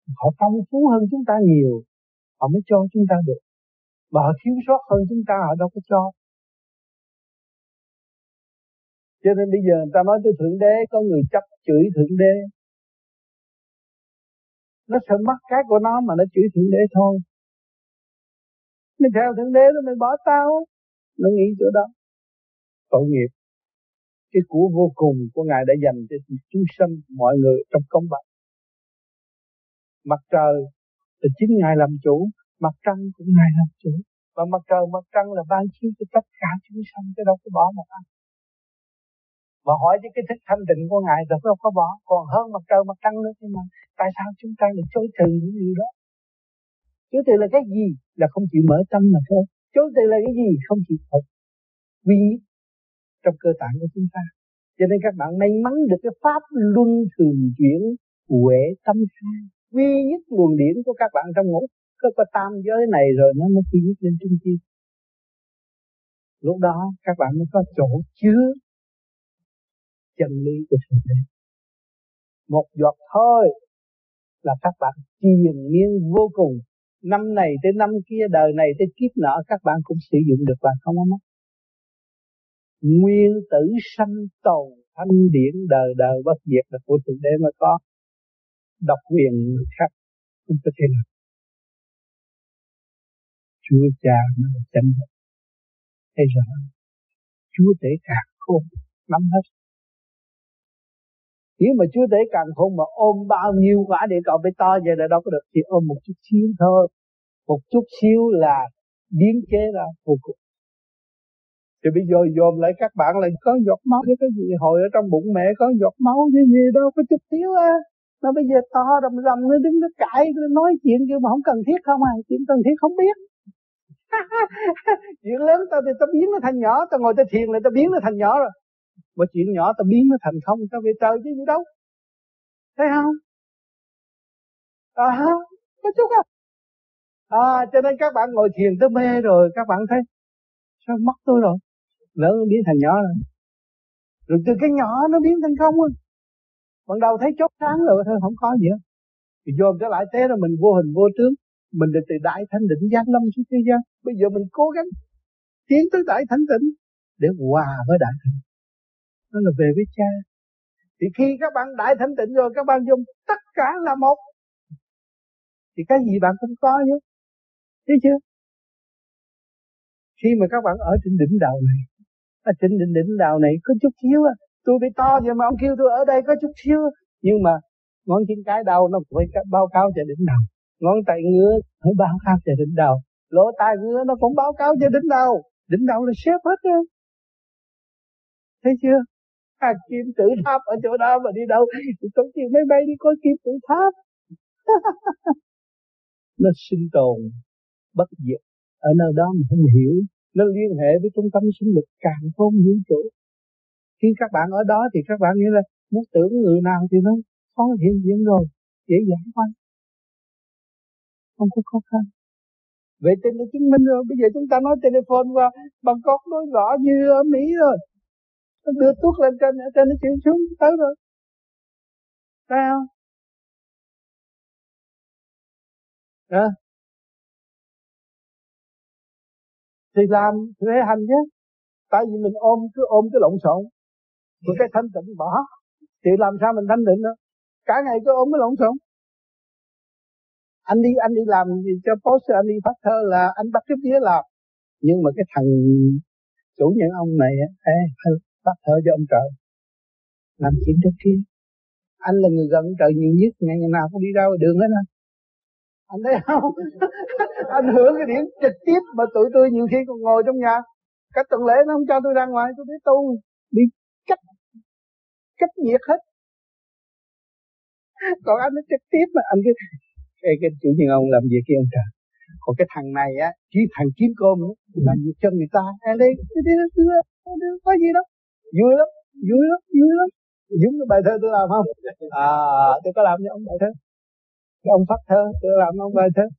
Họ phong phú hơn chúng ta nhiều, họ mới cho chúng ta được. Mà họ thiếu sót hơn chúng ta, họ đâu có cho. Cho nên bây giờ người ta nói tới Thượng Đế, có người chấp chửi Thượng Đế. Nó sợ mất cái của nó mà nó chửi Thượng Đế thôi. Mình theo Thượng Đế rồi mình bỏ tao. Nó nghĩ chỗ đó. Tội nghiệp. Cái của vô cùng của Ngài đã dành cho chúng sanh mọi người trong công bằng. Mặt trời thì chính Ngài làm chủ, mặt trăng cũng Ngài làm chủ. Và mặt trời, mặt trăng là ban chiếu cho tất cả chúng sanh, chứ đâu có bỏ một ai. Mà hỏi chứ cái thức thanh tịnh của Ngài đâu có bỏ, còn hơn mặt trời, mặt trăng nữa. Nhưng mà tại sao chúng ta lại chối từ những điều đó? Chối từ là cái gì? Là không chịu mở tâm mà thôi. Chối từ là cái gì? Không chịu học duy nhất trong cơ tạng của chúng ta. Cho nên các bạn may mắn được cái pháp luân thường chuyển huệ tâm khai. Duy nhất luồng điển của các bạn trong ngũ có tam giới này rồi nó mới duy nhất lên trung thiên. Lúc đó các bạn mới có chỗ chứa chân lý của Thượng Đế. Một giọt thôi là các bạn triền miên vô cùng. Năm này tới năm kia, đời này tới kiếp nọ các bạn cũng sử dụng được và không có mất. Nguyên tử sanh tồn thanh điển đời đời bất diệt là của Thượng Đế mà có. Độc quyền người khác không có thể làm. Chúa Cha mới là chân thật. Thấy rõ Chúa Tể càng khôn nắm hết. Nếu mà Chúa Tể càng khôn mà ôm bao nhiêu quả địa cầu bê to vậy là đâu có được, chỉ ôm một chút xíu thôi. Một chút xíu là biến chế ra vô cùng. Thì bây giờ dồn lại các bạn là có giọt máu cái gì, hồi ở trong bụng mẹ có giọt máu cái gì đâu có chút xíu á. Nó bây giờ to rầm rầm nó đứng nó cãi nó nói chuyện kêu mà không cần thiết không à, chuyện cần thiết không biết. Chuyện lớn ta biến nó thành nhỏ, ta ngồi ta thiền lại ta biến nó thành nhỏ rồi. Mà chuyện nhỏ ta biến nó thành không, ta về trời chứ gì đâu. Thấy không? Có chút không? Cho nên các bạn ngồi thiền tới mê rồi các bạn thấy sao mất tôi rồi, lớn nó biến thành nhỏ rồi. Rồi từ cái nhỏ nó biến thành không rồi. Ban đầu thấy chốt sáng rồi thôi không có gì hết. Thì dồn trở lại thế rồi mình vô hình vô tướng. Mình từ đại thanh định giáng lâm xuống thế gian. Bây giờ mình cố gắng tiến tới đại thanh tịnh để hòa với đại thanh. Đó là về với Cha. Thì khi các bạn đại thanh tịnh rồi, các bạn dùng tất cả là một. Thì cái gì bạn cũng có nhé. Thấy chưa? Khi mà các bạn ở trên đỉnh đầu này, ở trên đỉnh đầu này có chút xíu à. Tôi bị to vậy mà ông kêu tôi ở đây có chút xíu. Nhưng mà ngón chân cái đầu nó phải báo cáo cho đỉnh đầu. Ngón tay ngứa phải báo cáo cho đỉnh đầu. Lỗ tai ngứa nó cũng báo cáo cho đỉnh đầu. Đỉnh đầu là xếp hết á. Thấy chưa? Kim tự tháp ở chỗ đó mà đi đâu? Tôi chịu máy bay đi coi kim tự tháp. Nó sinh tồn bất diệt ở nơi đó mà không hiểu. Nó liên hệ với trung tâm sinh lực càng không vũ trụ. Khi các bạn ở đó thì các bạn nghĩ là muốn tưởng người nào thì nó có hiện diện rồi, dễ dàng quá, không có khó khăn. Vệ tinh đã chứng minh rồi. Bây giờ chúng ta nói telephone qua Bangkok nói rõ như ở Mỹ rồi. Nó đưa tuốt lên trên, ở trên nó chuyển xuống tới rồi. Thấy không? Thì làm, thì phải hành chứ. Tại vì mình cứ ôm cái lộn xộn, một cái thanh tịnh bỏ, thì làm sao mình thanh tịnh nữa? Cả ngày cứ ôm cái lộn xộn. Anh đi làm gì cho post, anh đi phát thơ là anh bắt cái phía làm. Nhưng mà cái thằng chủ nhân ông này phát thơ cho ông trời, làm chuyện thế kia. Anh là người gần trời nhiều nhất, ngày nào cũng đi ra đường hết á. Anh thấy không? Anh hưởng cái điểm trực tiếp mà tụi tôi nhiều khi còn ngồi trong nhà. Cách tuần lễ nó không cho tôi ra ngoài, tôi thấy tu đi cách nhiệt hết. Còn anh nó trực tiếp mà anh cái chủ nhân ông làm việc kia ông trời. Còn cái thằng này á, chỉ thằng kiếm cơm nữa, làm việc cho người ta. Anh đi có gì đâu, vui lắm. Giống cái bài thơ tôi làm không? Tôi có làm cho ông bài thơ. Cái ông phát thơ, tôi làm ông bài thơ.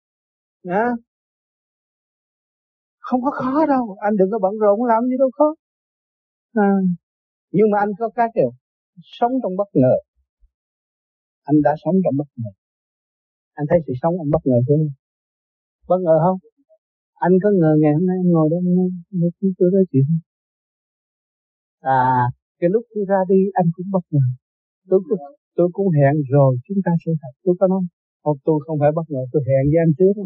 Không có khó đâu, anh đừng có bận rộn làm gì đâu khó. Nhưng mà anh có cái kiểu sống trong bất ngờ. Anh đã sống trong bất ngờ. Anh thấy sự sống anh bất ngờ không? Bất ngờ không? Anh có ngờ ngày hôm nay anh ngồi đây nghe tôi nói chuyện. Cái lúc tôi ra đi anh cũng bất ngờ. Tôi cũng hẹn rồi chúng ta sẽ thật. Tôi có nói không, tôi không phải bất ngờ, tôi hẹn với anh trước.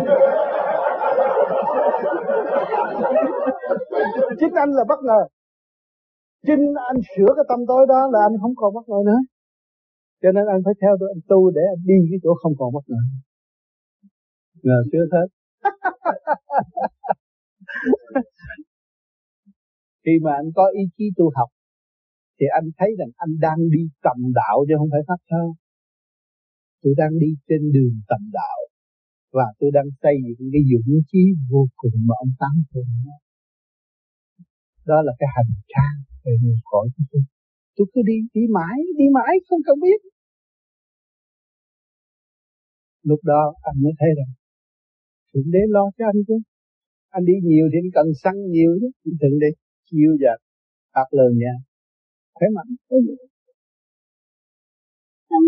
Chính anh là bất ngờ. Chính anh sửa cái tâm tối đó là anh không còn bất ngờ nữa. Cho nên anh phải theo tôi, anh tu để anh đi cái chỗ không còn bất ngờ. Ngờ chưa hết. Khi mà anh có ý chí tu học thì anh thấy rằng anh đang đi tầm đạo chứ không phải pháp thơ. Tôi đang đi trên đường tầm đạo và tôi đang xây dựng cái dũng chí vô cùng mà ông Tám thường nói. Đó là cái hành trang về nguồn cội của tôi. Tôi cứ đi mãi không cần biết. Lúc đó anh mới thấy rằng Thượng Đế lo cho anh chứ. Anh đi nhiều thì anh cần xăng nhiều chứ. Thượng Đế chiêu dạt phạt lường nha, khỏe mạnh. Anh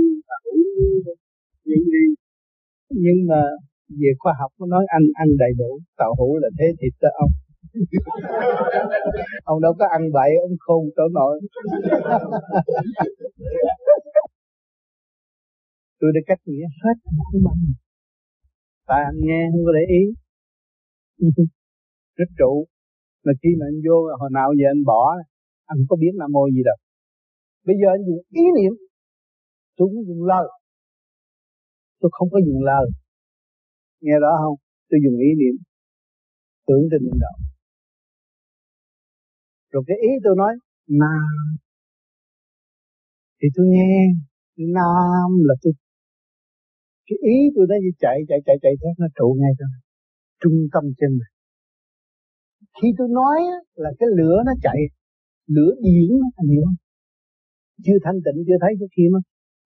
nhưng mà về khoa học nó nói anh ăn đầy đủ, tàu hũ là thế thịt cho ông. Ông đâu có ăn bậy, ông khôn trở nổi. Tôi đã cách nghĩa hết không bằng. Tại anh nghe không có để ý. Rất trụ. Mà khi mà anh vô hồi nào giờ anh bỏ, anh không có biết Nam Mô gì đâu. Bây giờ anh dùng ý niệm. Tôi không dùng lời. Tôi không có dùng lời. Nghe rõ không? Tôi dùng ý niệm. Tưởng trên niệm đạo. Rồi cái ý tôi nói Nam thì tôi nghe Nam là tôi, cái ý tôi đó chạy theo nó trụ ngay trong trung tâm chân này. Khi tôi nói là cái lửa nó chạy, lửa điển nó, anh hiểu không? Chưa thanh tịnh chưa thấy cái kia mà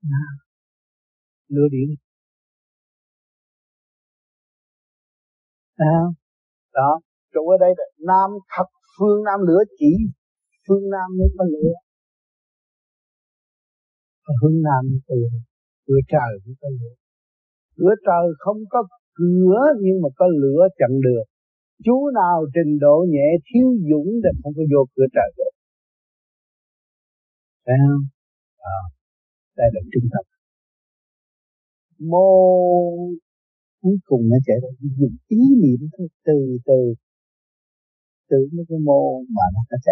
lửa điển. Đó, trụ ở đây là Nam thật, phương Nam lửa chỉ phương Nam mới có lửa. Hướng Nam từ cửa trời mới có lửa. Cửa trời không có cửa nhưng mà có lửa chặn đường. Chú nào trình độ nhẹ thiếu dũng thì không có vô cửa trời được. Phải không? Đây là trung tâm. Mô cuối cùng nó chạy ra dùng ý niệm thôi, từ mấy cái mô mà nó chạy.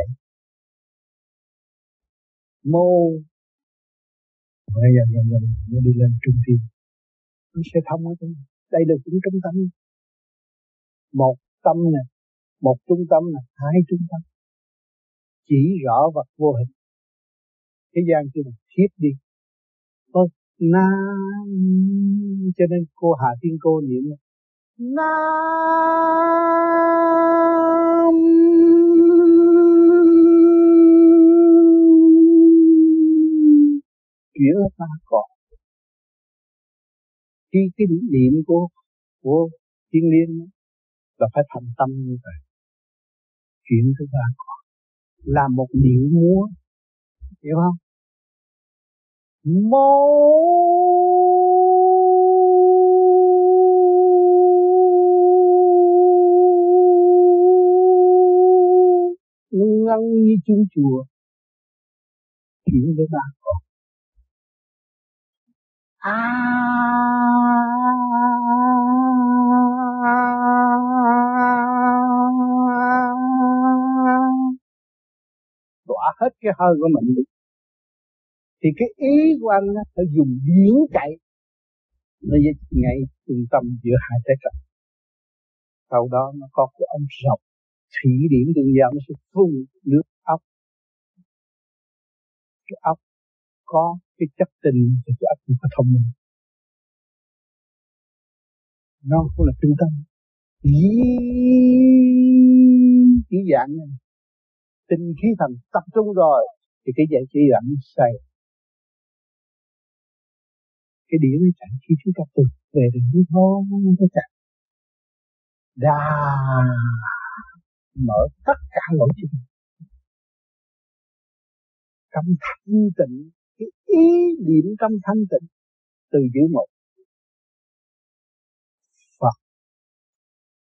Mô bây giờ nó đi lên trung tim, nó sẽ thông ở đây. Đây là cũng trung tâm. Một tâm nè, một trung tâm nè, hai trung tâm. Chỉ rõ vật vô hình. Thế gian kia là thiết đi. Nam, cho nên cô Hà Tiên cô niệm Nam, chuyển hết ba cõi. Khi cái niệm của thiên liên là phải thành tâm như vậy, chuyển thứ ba cõi, làm một điệu múa, hiểu không? Mô ngân như chuông chùa, chuyển với ba cõi. Tỏa hết cái hơi của mình. Thì cái ý của anh phải dùng điển chạy, nó ngay trung tâm giữa hai trái trật. Sau đó nó có cái ống rộng, thủy điển tương giao nó sẽ phun nước ốc. Cái ốc có cái chất tinh thì cái ốc cũng có thông minh. Nó cũng là trung tâm. Chỉ dạng này, tinh khí thần tập trung rồi thì cái giải trí ảnh xoay. Cái điển nó chạy khi chúng ta từ về được như thôi nó chạy. Mở tất cả lỗ chân trong thanh tịnh, cái ý niệm trong thanh tịnh từ giữ một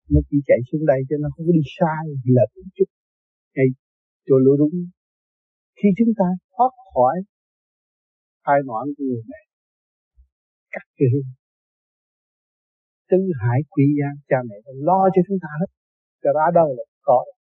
Nó chỉ chạy xuống đây cho nó không có đi sai lệch một chút. Ngay chỗ lỗ đúng. Khi chúng ta thoát khỏi tai nạn của người này, cắt cái hương tứ hải quy gian, cha mẹ lo cho chúng ta hết. Cho ra đời là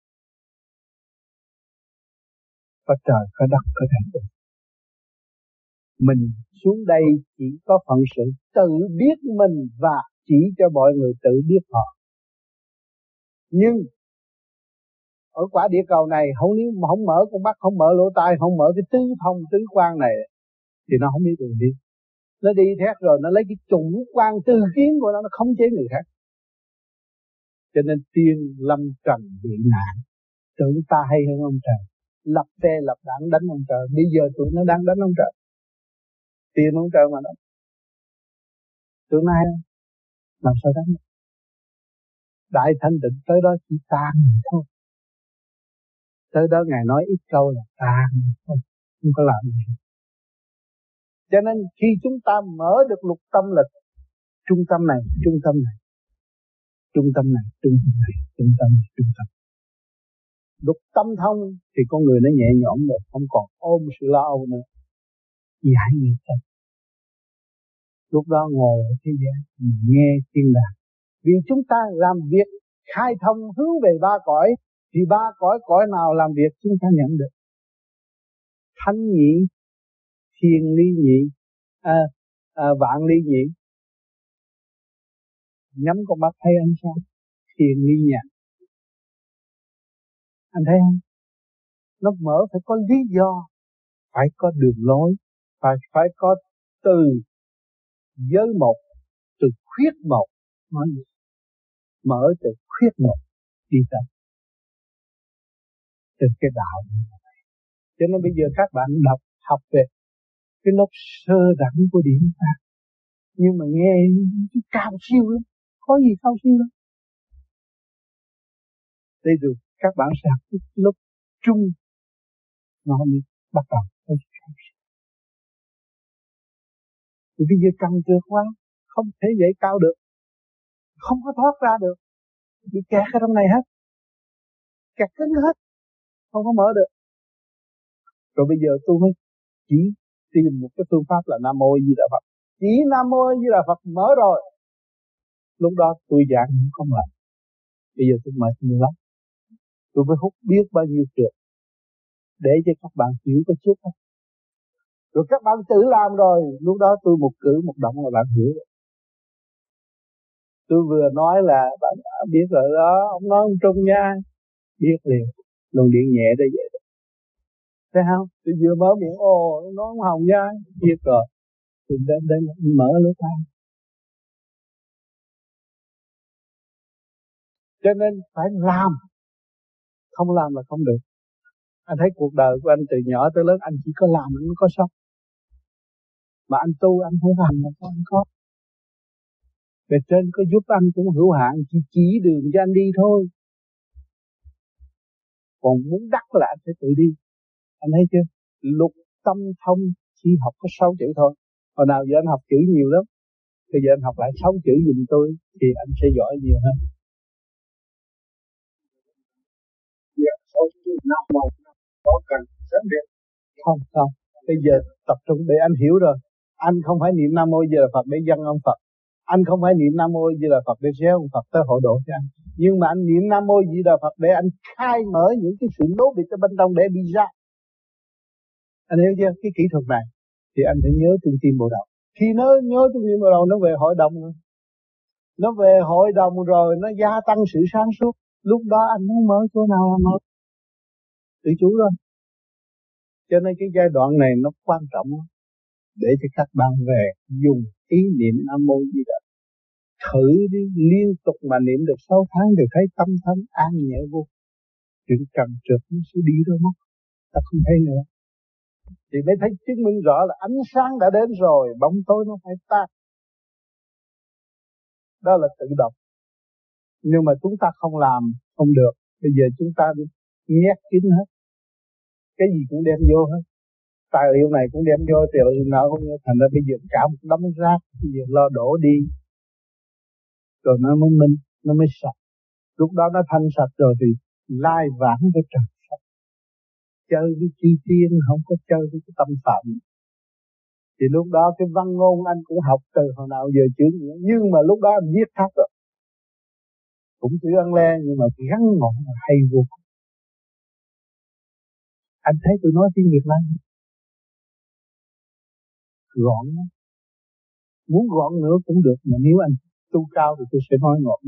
có trời, có đất, có thành tựu. Mình xuống đây chỉ có phận sự tự biết mình và chỉ cho mọi người tự biết họ. Nhưng ở quả địa cầu này nếu không mở con mắt, không mở lỗ tai, không mở cái tứ thông tứ quan này thì nó không biết đường đi. Nó đi thét rồi nó lấy cái chủ quan tư kiến của nó khống chế người khác. Cho nên tiên lâm trần bị nạn, tưởng ta hay hơn ông trời, lập phe lập đảng đánh ông trời. Bây giờ tụi nó đang đánh ông trời, tiền ông trời mà đánh. Tụi nay làm sao đánh? Đại thanh định tới đó chỉ tan thôi. Tới đó Ngài nói ít câu là tan thôi, không có làm gì. Cho nên khi chúng ta mở được lục tâm lực, trung tâm này, trung tâm này, trung tâm này, trung tâm này, trung tâm này, trung tâm. Lục tâm thông thì con người nó nhẹ nhõm rồi, không còn ôm sự lo âu nữa. Giải nghiệp tâm. Lúc đó ngồi ở thế gian, nghe thiên đàng. Vì chúng ta làm việc khai thông hướng về ba cõi, thì ba cõi nào làm việc chúng ta nhận được. Thánh nhị, thiên ly nhị, vạn ly nhị. Nhắm con mắt thấy ánh sáng, thiên ly nhạc. Anh thấy không? Nó mở phải có lý do, phải có đường lối, phải có từ giới một, từ khuyết một. Nói gì? Mở từ khuyết một đi tới từ cái đạo này. Cho nên bây giờ các bạn học về cái lớp sơ đẳng của điện ta, nhưng mà nghe cao siêu lắm, có gì cao siêu lắm. Đây rồi các bạn sẽ học cái lớp trung, nó mới bắt đầu với cao siêu. Thì bây giờ cần trượt quá, không thể dậy cao được, không có thoát ra được, bị kẹt ở trong này hết, kẹt cứng hết, không có mở được. Rồi bây giờ tôi mới chỉ tìm một cái phương pháp là Nam Mô Di Đà Phật. Chỉ Nam Mô Di Đà Phật mở rồi. Lúc đó tôi giảng không làm. Bây giờ tôi mệt nhiều lắm. Tôi mới hút biết bao nhiêu trượt để cho các bạn hiểu có chút thôi. Rồi các bạn tự làm rồi, lúc đó tôi một cử một động là bạn hiểu rồi. Tôi vừa nói là bạn đã biết rồi đó, ông nói ông Trung nha, biết liền, luồng điện nhẹ đây vậy. Thấy không? Tôi vừa mở miệng ông nói ông Hồng nha, biết rồi. Tôi đến mở lỗ tai. Cho nên phải làm, không làm là không được. Anh thấy cuộc đời của anh từ nhỏ tới lớn anh chỉ có làm anh mới có sống. Mà anh tu anh không làm là sao anh có. Bề trên có giúp anh cũng hữu hạn, chỉ đường cho anh đi thôi. Còn muốn đắc là anh phải tự đi. Anh thấy chưa? Lục tâm thông chỉ học có 6 chữ thôi. Hồi nào giờ anh học chữ nhiều lắm. Bây giờ anh học lại 6 chữ giùm tôi thì anh sẽ giỏi nhiều hơn. Dạ, 6 chữ nào mà có cần sớm biết. Không. Bây giờ tập trung để anh hiểu rồi. Anh không phải niệm Nam Mô Di Đà Phật để dâng ông Phật. Anh không phải niệm Nam Mô Di Đà Phật để xéo ông Phật tới hộ độ cho anh. Nhưng mà anh niệm Nam Mô Di Đà Phật để anh khai mở những cái sự lố bịch ở bên trong để đi ra. Anh hiểu chưa? Cái kỹ thuật này thì anh phải nhớ trung tim bộ đầu. Khi nó nhớ trung tim bộ đầu nó về hội đồng rồi. Nó về hội đồng rồi nó gia tăng sự sáng suốt. Lúc đó anh muốn mở chỗ nào anh mở. Tự chủ rồi. Cho nên cái giai đoạn này nó quan trọng để cho các bạn về dùng ý niệm Nam Mô Di Đà. Thử đi liên tục mà niệm được 6 tháng thì thấy tâm thân an nhẹ vô. Chuyện trần trượt nó sẽ đi rồi mất. Ta không thấy nữa. Thì mới thấy chứng minh rõ là ánh sáng đã đến rồi, bóng tối nó phải tan. Đó là tự động. Nhưng mà chúng ta không làm, không được. Bây giờ chúng ta đi nhét kín hết. Cái gì cũng đem vô hết. Tài liệu này cũng đem vô, tài liệu nào cũng vô. Thành ra bây giờ cả một đống rác, bây giờ lo đổ đi. Rồi nó mới minh, nó mới sạch. Lúc đó nó thanh sạch rồi thì lai vãng với trần sạch. Chơi với chư tiên, không có chơi với cái tâm phạm. Thì lúc đó cái văn ngôn anh cũng học từ hồi nào giờ chữ nghĩa. Nhưng mà lúc đó anh viết khác rồi. Cũng chữ ăn le nhưng mà gắn ngọn là hay vô cùng. Anh thấy tôi nói tiếng Việt Nam gọn lắm. Muốn gọn nữa cũng được, mà nếu anh tu cao thì tôi sẽ nói gọn.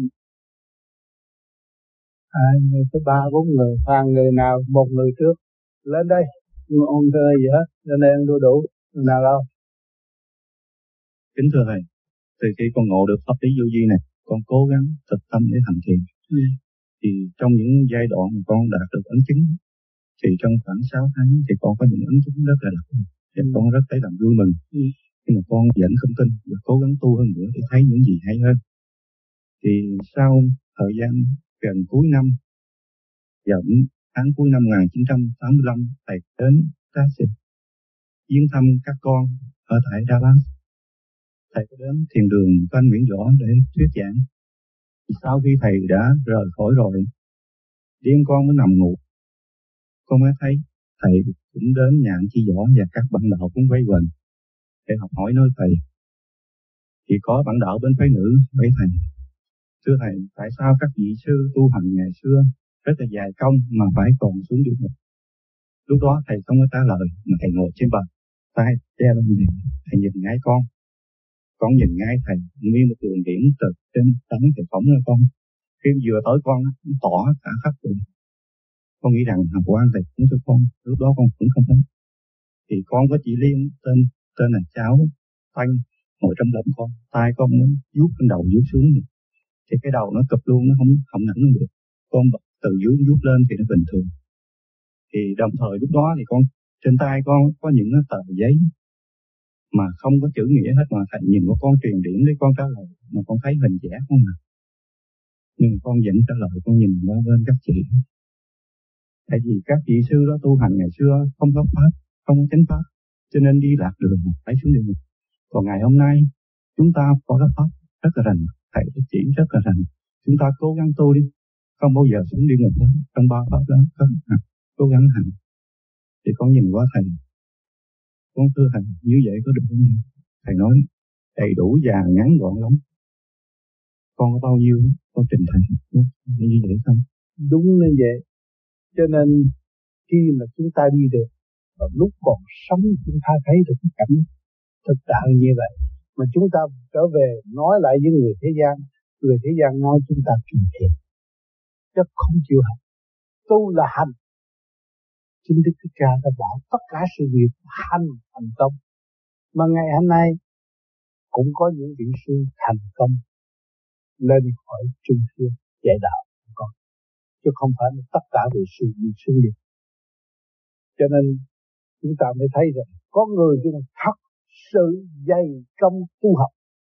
Người tới 3-4 người, người nào, một người trước lên đây, ôn thơ gì hết, lên đây ăn đua đủ, người nào đâu. Kính thưa thầy, từ khi con ngộ được pháp lý vô vi này, con cố gắng thực tâm để thành thiền. Thì trong những giai đoạn mà con đạt được ấn chứng, thì trong khoảng 6 tháng thì con có những ấn chứng rất là đặc biệt. Thì con rất thấy làm vui mừng. Nhưng mà con vẫn không tin và cố gắng tu hơn nữa để thấy những gì hay hơn. Thì sau thời gian gần cuối năm, vào tháng cuối năm 1985, thầy đến Texas viếng thăm các con ở tại Dallas. Thầy có đến thiền đường của anh Nguyễn Võ để thuyết giảng. Sau khi thầy đã rời khỏi rồi, đêm con mới nằm ngủ, con mới thấy thầy cũng đến nhà anh Chi Võ và các bạn đạo cũng quay quần để học hỏi nơi thầy. Thì có bạn đạo bên phái nữ với thầy: thưa thầy, tại sao các vị sư tu hành ngày xưa rất là dài công mà phải còn xuống địa ngục? Lúc đó thầy không có trả lời, mà thầy ngồi trên bàn, tay che lên gì, thầy nhìn ngay con nhìn ngay thầy, nguyên một đường điểm từ trên tấm thầy phóng ra con. Khi vừa tới con, nó tỏ cả khắp rồi. Con nghĩ rằng học quan thầy cũng cho con, lúc đó con cũng không thấy. Thì con có chỉ liên tên là cháu Thanh ngồi trong lòng con, tay con nó vuốt trên đầu vuốt xuống, thì cái đầu nó cụp luôn, nó không nặng được. Con từ dưới vuốt lên thì nó bình thường. Thì đồng thời lúc đó thì con trên tay con có những tờ giấy mà không có chữ nghĩa hết, mà thầy nhìn của con truyền điển để con trả lời, mà con thấy hình vẽ không à. Nhưng con vẫn trả lời, con nhìn qua bên các chị. Tại vì các vị sư đó tu hành ngày xưa không có pháp, không có chánh pháp, cho nên đi lạc đường phải xuống địa ngục. Còn ngày hôm nay chúng ta có cái pháp rất là rành, thầy đã chỉ rất là rành. Chúng ta cố gắng tu đi, không bao giờ xuống địa ngục hết. Trong 3 pháp đó cố gắng hành. Thì con nhìn qua thầy, con thưa thầy, như vậy có được không? Thầy nói đầy đủ và ngắn gọn lắm. Con có bao nhiêu con trình thầy như vậy không? Đúng như vậy. Cho nên khi mà chúng ta đi được, và lúc còn sống chúng ta thấy được cái cảnh thực trạng như vậy, mà chúng ta trở về nói lại với người thế gian nói chúng ta kỳ thị, chứ không chịu hành. Tu là hành. Chính Đức Thích Ca đã bảo tất cả sự việc thành công. Mà ngày hôm nay cũng có những vị sư thành công lên khỏi trung thiên dạy đạo của con, chứ không phải là tất cả vị sư bị sư liệt. Cho nên chúng ta mới thấy rằng có người chúng ta thật sự dày công tu học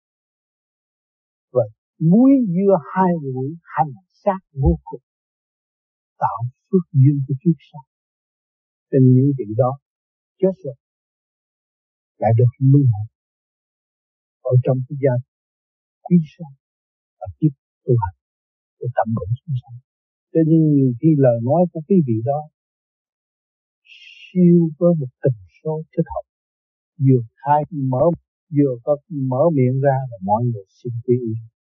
và muối dưa 2 mũi hành sát vô cùng, tạo phước duyên cho kiếp sau. Cho nên những vị đó chết rồi lại được luân hồi ở trong cái gia quý sau và tiếp tu hành để tận hưởng chúng sanh. Cho nên nhiều khi lời nói của quý vị đó siêu với một tần số thích hợp, vừa có mở miệng ra là mọi người xin quý y.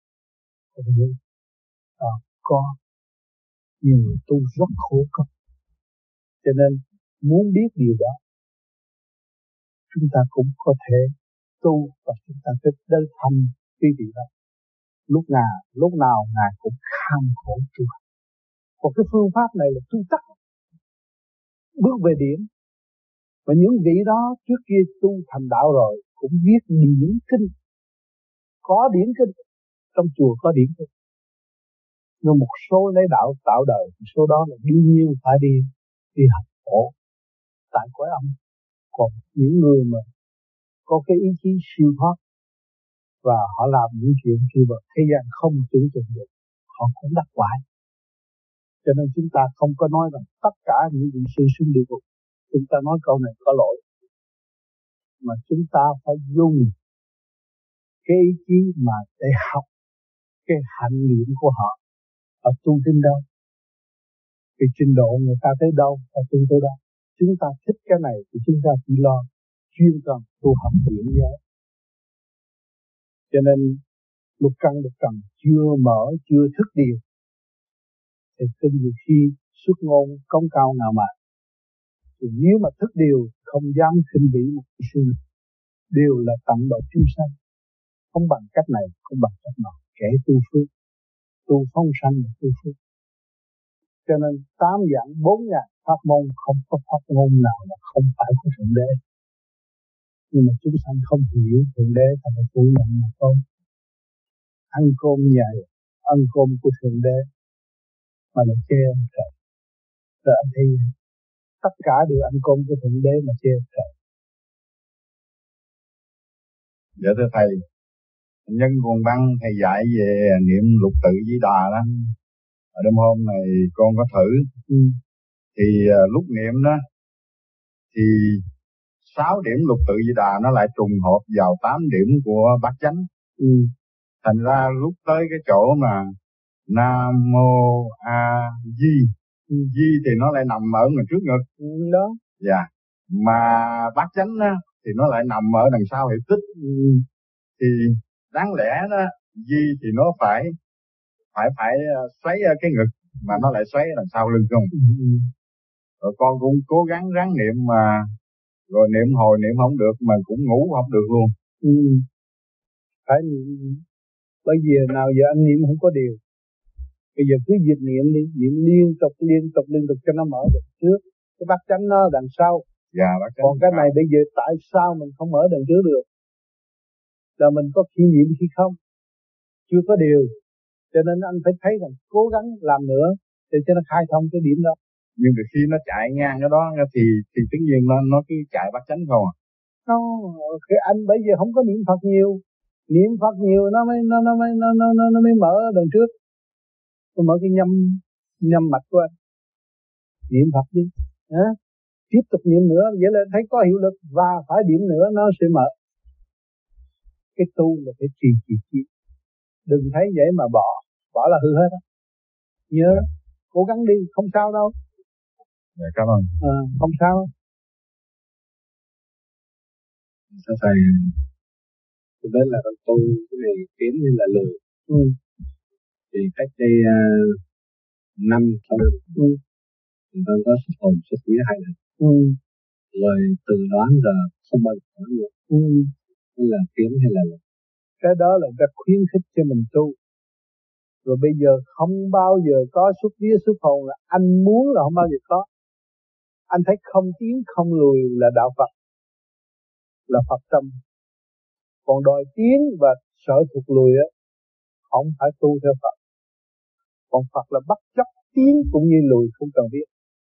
Có nhiều người tu rất khổ cực, cho nên muốn biết điều đó chúng ta cũng có thể tu, và chúng ta phải đến thăm quý vị đó. Lúc nào ngài cũng kham khổ tu. Còn cái phương pháp này là tu tắt, bước về điểm. Và những vị đó trước kia tu thành đạo rồi cũng viết điển kinh, có điển kinh, trong chùa có điển kinh. Nhưng một số lấy đạo tạo đời, một số đó là đương nhiên phải đi học khổ tại cõi âm. Còn những người mà có cái ý chí siêu thoát và họ làm những chuyện kia mà thế gian không tưởng tượng được, họ cũng đắc quả. Cho nên chúng ta không có nói rằng tất cả những vị sư xuống địa ngục. Chúng ta nói câu này có lỗi, mà chúng ta phải dùng cái ý chí mà để học cái hạnh nghiệm của họ Họ tu đến đâu? Cái trình độ người ta tới đâu, họ tu tới đâu. Chúng ta thích cái này thì chúng ta chỉ lo chuyên cần tu học điển giới. Cho nên lục căn lục trần chưa mở, chưa thức điều thì có nhiều khi xuất ngôn công cao ngạo mạn. Thì nếu mà thức điều không dám khinh bỉ một cái sự đều là tận độ chúng sanh, không bằng cách này, không bằng cách nọ. Kẻ tu phước, tu phong sanh và tu phước. Cho nên 8 dạng 4 ngàn pháp môn, không có pháp môn nào là không phải của Thượng Đế. Nhưng mà chúng sanh không hiểu Thượng Đế thành phải phủ nhận mà thôi. Ăn cơm nhờ ăn cơm của Thượng Đế mà lại chê ông trời. Rồi anh thấy tất cả đều ăn cơm của Thượng Đế mà chê ông trời. Dạ thưa thầy, nhân nguồn băng thầy dạy về niệm lục tự Di Đà đó. Ở đêm hôm này con có thử. Thì lúc niệm đó thì 6 điểm lục tự Di Đà nó lại trùng hợp vào 8 điểm của Bát Chánh. Thành ra lúc tới cái chỗ mà Nam Mô A Di, Di thì nó lại nằm ở ngoài trước ngực đó. Dạ. Mà Bát Chánh á thì nó lại nằm ở đằng sau hiệp tích. Thì đáng lẽ đó Di thì nó phải xoáy ở cái ngực, mà nó lại xoáy ở đằng sau lưng không. Rồi con cũng cố gắng ráng niệm mà rồi niệm hồi niệm không được, mà cũng ngủ không được luôn. Phải niệm, bởi vì nào giờ anh niệm không có điều. Bây giờ cứ việc niệm đi, niệm liên tục cho nó mở được trước. Cái Bát Chánh nó đằng sau. Dạ, Bát Chánh. Còn cái này bây giờ tại sao mình không mở đằng trước được? Là mình có khi niệm khi không, chưa có điều. Cho nên anh phải thấy rằng cố gắng làm nữa để cho nó khai thông cái điểm đó. Nhưng từ khi nó chạy ngang cái đó thì tất nhiên nó cứ chạy Bát Chánh không à? Cái anh bây giờ không có niệm Phật nhiều, niệm Phật nhiều nó mới mở đằng trước. Nó mở cái nhâm mạch của anh. Niệm Phật đi, tiếp tục niệm nữa, vậy là thấy có hiệu lực và phải điểm nữa nó sẽ mở. Cái tu là phải trì. Đừng thấy vậy mà bỏ là hư hết á. Nhớ cố gắng đi, không sao đâu. Dạ, cảm ơn. Không sao. Sao thầy tôi biết là con tu cái này kiếm như là lười. Thì cách đây 5 năm thì con có xuất hồn xuất vía 2 lần. Rồi từ đó đến giờ không bao giờ nữa. Nên là kiếm hay là lười. Cái đó là cái khuyến khích cho mình tu. Rồi bây giờ không bao giờ có xuất vía xuất hồn, là anh muốn là không bao giờ có. Anh thấy không tiến không lùi là đạo Phật, là Phật tâm. Còn đòi tiến và sợ thuộc lùi á, không phải tu theo Phật. Còn Phật là bất chấp tiến cũng như lùi không cần biết,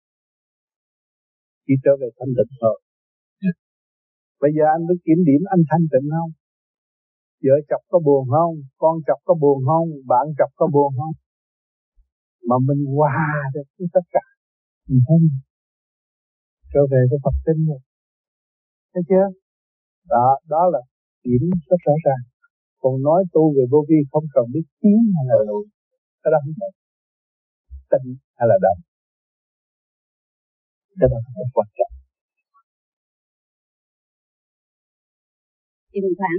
chỉ trở về thanh tịnh thôi. Bây giờ anh cứ kiểm điểm anh thanh tịnh không? Vợ chồng có buồn không? Con chồng có buồn không? Bạn chồng có buồn không? Mà mình hòa được với tất cả, mình thấy trở về với Phật tính rồi. Thấy chưa? Đó là điểm rất rõ ràng. Còn nói tu về vô vi không cần biết tiến hay là lùi, cái đó không phải. Tịnh hay là động, cái đó không quan trọng. Chừng khoảng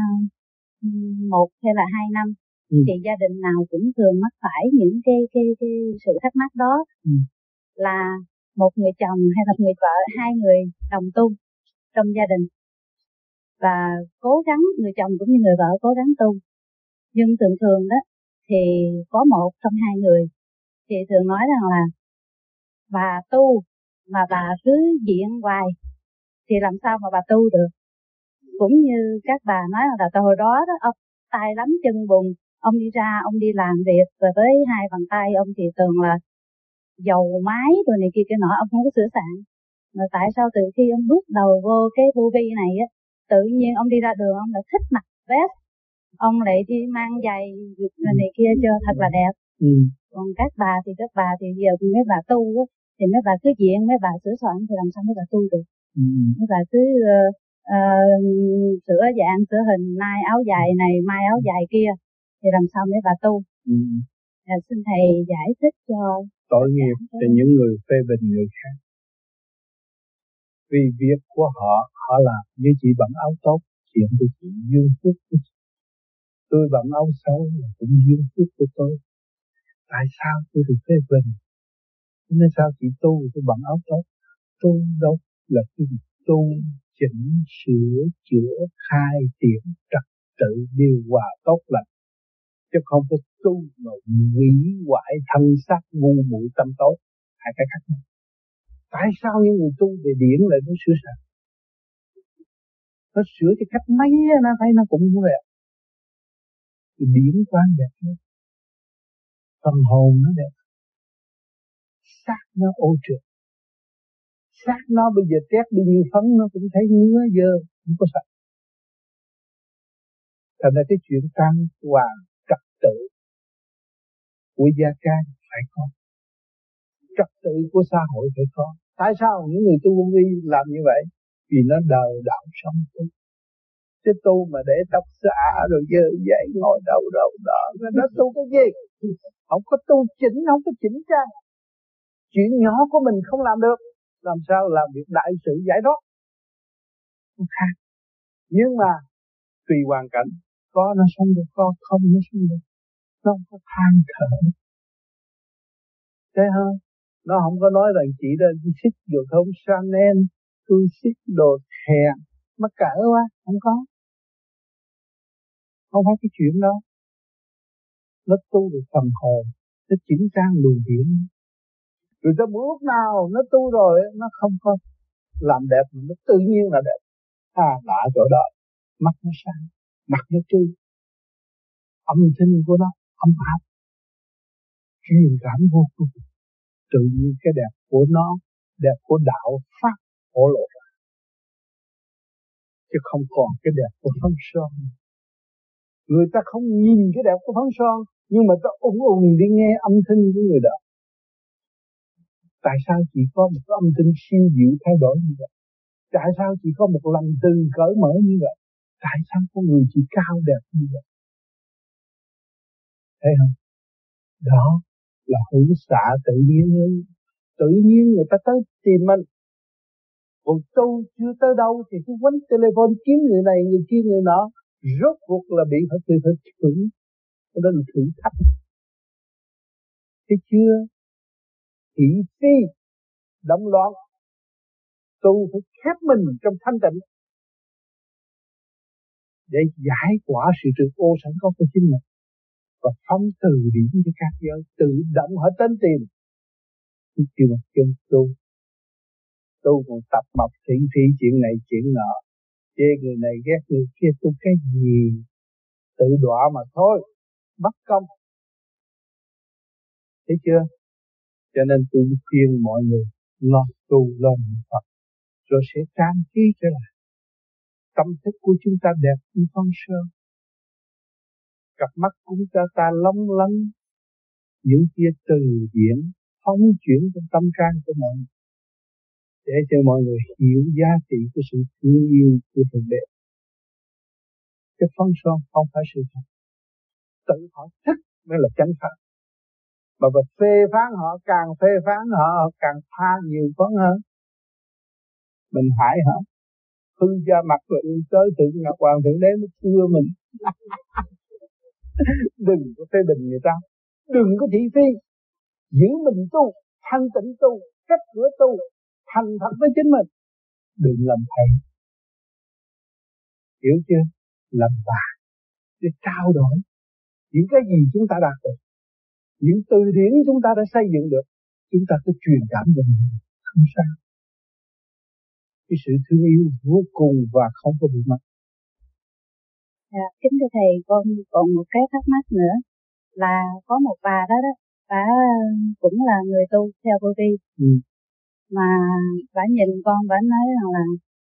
1 hay là 2 năm thì gia đình nào cũng thường mắc phải những cái sự thắc mắc đó, là một người chồng hay là người vợ, 2 người đồng tu trong gia đình, và cố gắng, người chồng cũng như người vợ cố gắng tu, nhưng thường đó thì có một trong 2 người thì thường nói rằng là bà tu mà bà cứ diện hoài thì làm sao mà bà tu được. Cũng như các bà nói là hồi đó ông tay lắm chân bùn, ông đi ra ông đi làm việc rồi với 2 bàn tay ông thì thường là dầu máy rồi này kia nọ, ông không có sửa soạn. Mà tại sao từ khi ông bước đầu vô cái vô vi này á, tự nhiên ông đi ra đường ông lại thích mặc vest, ông lại đi mang giày này kia cho thật là đẹp. Còn các bà thì giờ mấy bà tu á, thì mấy bà cứ diện, mấy bà sửa soạn thì làm sao mấy bà tu được. Mấy bà cứ sửa dạng sửa hình, nay áo dài này mai áo dài kia thì làm sao mấy bà tu. Xin thầy giải thích cho tội nghiệp cho những người phê bình người khác. Vì việc của họ, họ làm như chị bận áo tốt, chuyện của chị duyên phước của chị. Tôi bận áo xấu là cũng duyên phước của tôi. Tại sao tôi được phê bình? Nên sao chị tu tôi bận áo tốt? Tu đâu là cái tu chỉnh sửa chữa khai triển trật tự điều hòa tốt lành, chứ không có tu mà hủy hoại thân xác ngu muội tâm tối. Hai cái khác nhau. Tại sao những người tu về điển lại nó sửa sai? Nó sửa cái cách mấy nó thấy nó cũng như vậy. Cái điển quan đẹp lắm, phần hồn nó đẹp, xác nó ô trượt, xác nó bây giờ tét đi như phấn nó cũng thấy ngứa dơ, không có sạch. Thành ra cái chuyện tăng hoàng trật tự của gia can phải có, trật tự của xã hội phải có. Tại sao những người tu vô vi làm như vậy? Vì nó đời đạo sống tu. Chứ tu mà để tóc xả rồi dơ dậy ngồi đầu đó, nó tu cái gì? Không có tu chỉnh, không có chỉnh trang. Chuyện nhỏ của mình không làm được, làm sao làm việc đại sự giải thoát? Không khác. Nhưng mà tùy hoàn cảnh, có nó sống được, có không nó sống được. Nó không có than thở. Thấy không? Nó không có nói rằng chị đã xích đồ không Chanel, tôi xích đồ hèn, mắc cỡ quá, không có. Không phải cái chuyện đó. Nó tu được phần hồn, nó chỉnh trang luồng điển. Rồi tới lúc nào nó tu rồi, nó không có làm đẹp, nó tự nhiên là đẹp. Lạ chỗ đó, mắt nó sáng, mặt nó tươi, âm thanh của nó âm áp, truyền cảm vô cùng. Tự nhiên cái đẹp của nó, đẹp của đạo pháp hộ lộ ra, chứ không còn cái đẹp của phấn son. Người ta không nhìn cái đẹp của phấn son, nhưng mà ta ùng đi nghe âm thanh của người đó. Tại sao chỉ có một âm thanh siêu diệu thay đổi như vậy? Tại sao chỉ có một lòng từ cởi mở như vậy? Tại sao con người chỉ cao đẹp như vậy? Thấy không? Đó là hữu xạ tự nhiên. Tự nhiên người ta tới tìm mình. Còn tu chưa tới đâu thì cứ quánh telephone kiếm người này người kia người nọ, rốt cuộc là bị phải thử. Đó là thử thách. Thấy chưa? Thị phi động loạn. Tu phải khép mình trong thanh tịnh để giải quả sự trừ ô sẵn có của chính mình, và phóng từ điển cho các giới tự động họ tên tìm. Chứ mà chân tu còn tập mập thị phi chuyện này chuyện nọ, chê người này ghét người kia, tu cái gì? Tự đọa mà thôi, bất công. Thấy chưa? Cho nên tôi khuyên mọi người lo tu lo niệm Phật, rồi sẽ trang trí trở lại. Tâm thức của chúng ta đẹp như con sơn, cặp mắt của chúng ta long lanh, những tia từ điển phóng chuyển trong tâm can của mọi người, để cho mọi người hiểu giá trị của sự thương yêu của Thượng Đế. Cái phấn son không phải sự thật, tự họ thích mới là chánh pháp. Mà phê phán họ, càng phê phán họ càng tha nhiều phấn hơn. Mình hại họ, hư da mặt rồi tới tự Ngọc Hoàng Thượng Đế mới thưa mình. Đừng có phê bình người ta, đừng có thị phi, giữ mình tu, thanh tịnh tu, cách cửa tu, thành thật với chính mình, đừng làm thầy. Hiểu chưa? Làm bà để trao đổi những cái gì chúng ta đạt được, những từ điển chúng ta đã xây dựng được, chúng ta cứ truyền cảm cho mình, không sao. Cái sự thương yêu vô cùng và không có bị mất. Kính thưa thầy, con còn một cái thắc mắc nữa là có một bà đó bà cũng là người tu theo vô vi, mà bà nhìn con, bà nói rằng là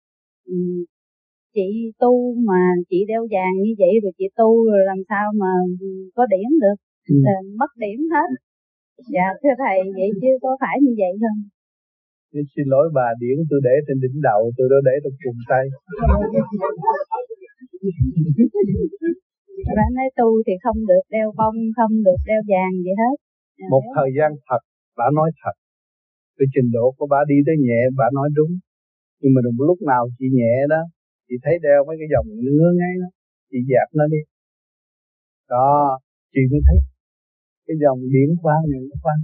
chị tu mà chị đeo vàng như vậy rồi chị tu rồi làm sao mà có điểm được, mất điểm hết. Dạ thưa thầy, vậy chứ có phải như vậy không? Nên xin lỗi bà, điển tôi để trên đỉnh đầu, tôi đâu để trong cùng tay. Và anh nói tu thì không được đeo bông, không được đeo vàng gì hết. Một thời gian thật, bà nói thật. Cái trình độ của bà đi tới nhẹ, bà nói đúng. Nhưng mà đừng lúc nào chị nhẹ đó, chị thấy đeo mấy cái dòng ngứa ngáy đó, chị dẹp nó đi. Đó, chị mới thấy cái dòng điển quang này nó quang.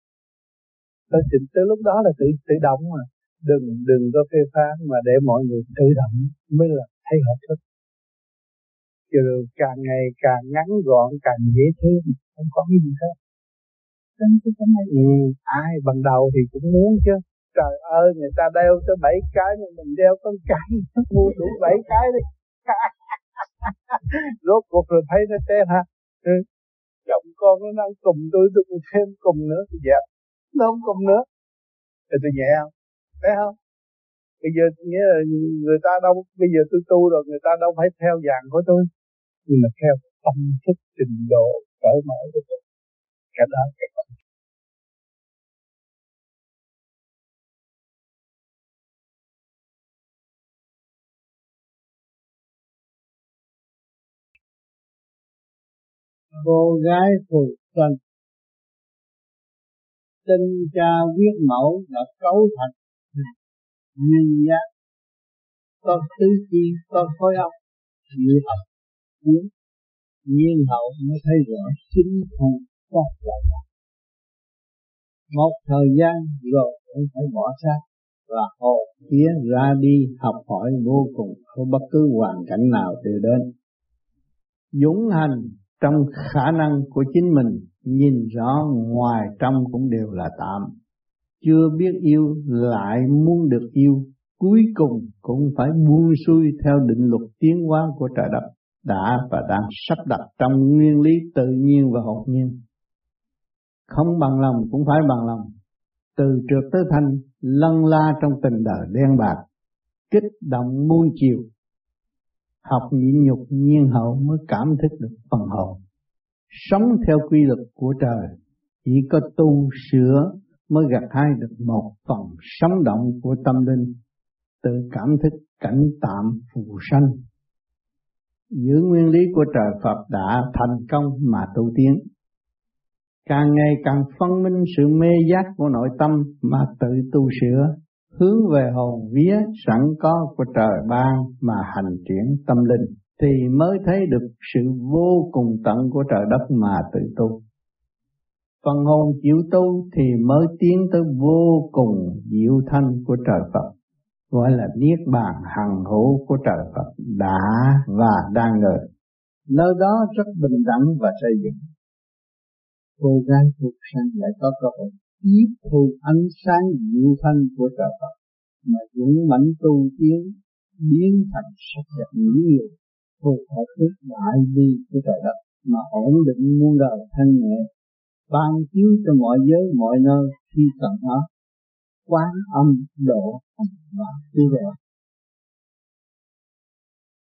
Tới lúc đó là tự động mà. Đừng có phê phán mà để mọi người tự động mới là thấy hợp thức. Rồi càng ngày càng ngắn gọn, càng dễ thương, không có cái gì hết. Ai bằng đầu thì cũng muốn chứ. Trời ơi, người ta đeo tới 7 cái mà mình đeo có cái, mua đủ 7 cái đi. Rốt cuộc rồi thấy nó té ha. Chồng con nó đang cùng tôi cũng thêm cùng nữa, tôi dẹp. Nó không cùng nữa. Thì tôi nhẹ không? Thấy không? Bây giờ nghĩa là người ta đâu, bây giờ tôi tu rồi, người ta đâu phải theo dạng của tôi. Nhưng mà theo tâm thức trình độ cởi mở của tôi. Cái đó cái quan trọng. Cô gái phù sinh tinh cha viết mẫu đã cấu thành nhân giác, có tứ chi, có khối óc, như ẩm cuốn nhiên hậu mới thấy rõ chính thân có là một thời gian rồi cũng phải bỏ xác và hồn vía ra đi học hỏi vô cùng, không bất cứ hoàn cảnh nào đều đến. Dũng hành trong khả năng của chính mình, nhìn rõ ngoài trong cũng đều là tạm. Chưa biết yêu lại muốn được yêu, cuối cùng cũng phải buông xuôi theo định luật tiến hóa của trời đất đã và đang sắp đặt trong nguyên lý tự nhiên và hồn nhiên. Không bằng lòng cũng phải bằng lòng, từ trượt tới thanh, lân la trong tình đời đen bạc, kích động muôn chiều. Học nhịn nhục nhiên hậu mới cảm thức được phần hồn. Sống theo quy luật của trời, chỉ có tu sửa mới gặt hái được một phần sống động của tâm linh, tự cảm thức cảnh tạm phù sanh. Giữ nguyên lý của trời Phật đã thành công mà tu tiến. Càng ngày càng phân minh sự mê giác của nội tâm mà tự tu sửa, hướng về hồn vía sẵn có của trời ban mà hành triển tâm linh, thì mới thấy được sự vô cùng tận của trời đất mà tự tu. Phần hồn chịu tu thì mới tiến tới vô cùng diệu thanh của trời Phật, gọi là niết bàn hằng hữu của trời Phật đã và đang ngự. Nơi đó rất bình đẳng và xây dựng. Cô gái thuộc sanh lại có cơ hội tiếp thu ánh sáng diệu thanh của trời Phật mà dũng mãnh tu tiến, biến thành sắc đẹp mỹ miều, phù hợp với đại bi của trời đất mà ổn định muôn đời thanh nhẹ, ban chiếu cho mọi giới mọi nơi khi cần nó, quán âm độ và vui vẻ.